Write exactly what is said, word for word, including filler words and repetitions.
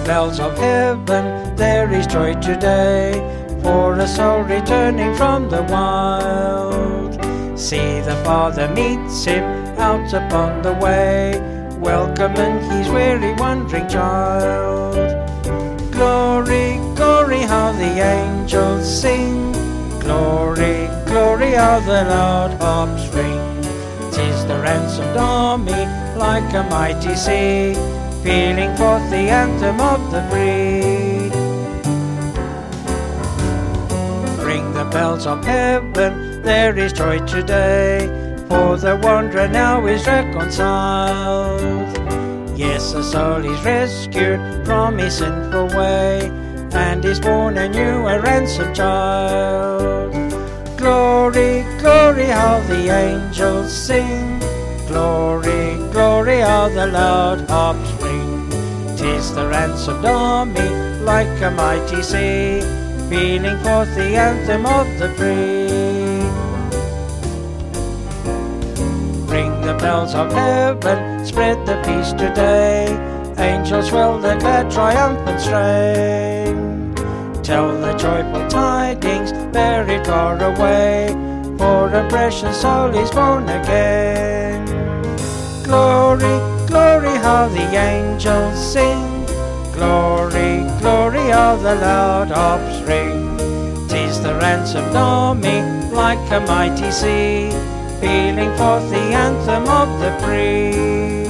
bells of heaven, there is joy today, for a soul returning from the wild. See, the Father meets him out upon the way, welcoming his weary wandering child. Glory, glory, how the angels sing, glory, glory, how the loud harps ring. 'Tis the ransomed army, like a mighty sea, pealing forth the anthem of the free. Ring the bells of heaven, there is joy today, for the wanderer now is reconciled. Yes, a soul is rescued from his sinful way, and is born anew a ransomed child. Glory, glory, how the angels sing, glory, glory, how the loud harps ring. 'Tis the ransomed army, like a mighty sea, pealing forth the anthem of the free. Ring the bells of heaven, spread the peace today, angels swell the glad triumphant strain. Tell the joyful tidings, bear it far away, for a precious soul is born again. Glory, glory, how the angels sing, glory, glory, how the loud harps ring. 'Tis the ransomed army, like a mighty sea, pealing forth the anthem of the free.